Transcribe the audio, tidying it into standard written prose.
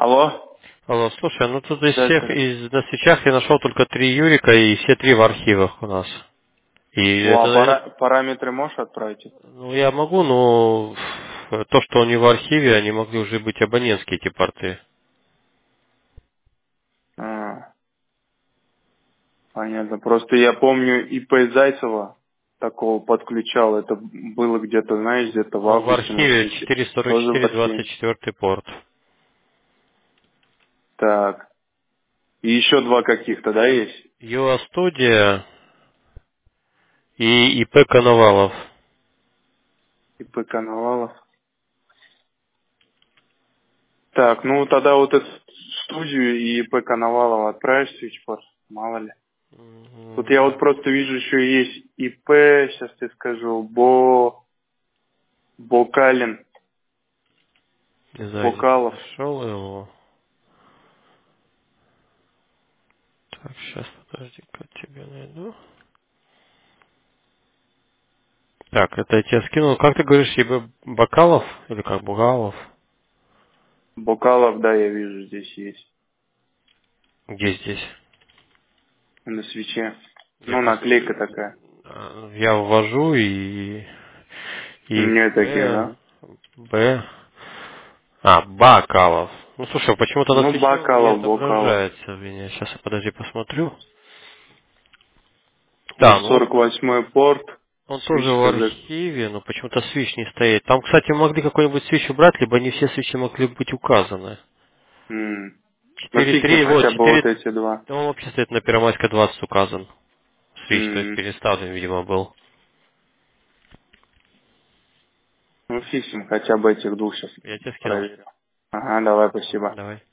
Алло? Алло, слушай, ну тут из Да, всех, это... на свечах я нашел только 3 Юрика, и все 3 в архивах у нас. И это, Параметры можешь отправить? ну я могу, но то, что они в архиве, они могли уже быть абонентские эти порты. А, понятно. Просто я помню ИП Зайцева такого подключал. Это было где-то, знаешь, где-то в Ну, в августе, может, архиве месяце. Тоже в 444, архиве. 24 порт. Так. И еще два каких-то, да, есть? UA студия и ИП Коновалов. ИП Коновалов. Так, ну тогда вот эту студию и ИП Коновалова отправишь свитчпорт? Мало ли. Тут я вот просто вижу еще есть ИП, сейчас тебе скажу, Бокалин, Не знаю, где ты Бокалов. нашел его. Так, сейчас, подожди-ка, тебе найду. Так, это я тебе скинул. Как ты говоришь, ибо Бакалов? Или как Бугалов? Бокалов, да, я вижу, здесь есть. Где здесь? На свече. Я Ну, просто наклейка такая. я ввожу и Нет таких, Б, да? Б, Бакалов. Ну слушай, почему-то на Ну, свече он не Бакалов, Бокалов. отображается у меня. Сейчас я подожди посмотрю. Вот Да, ну он, 48-й порт, он тоже в свечка за... архиве, но почему-то свич не стоит. Там, кстати, могли какой-нибудь свич убрать, либо не все свечи могли быть указаны. Ну, Четыре фиг им три, вот, хотя бы вот 4. эти два. Он вообще стоит на Первомайской 20 указан. Свич, то есть М. переставлен, видимо, был. Ну, фиг им хотя бы этих двух сейчас Я тебе скинул. проверю. Ага, давай, спасибо. Давай.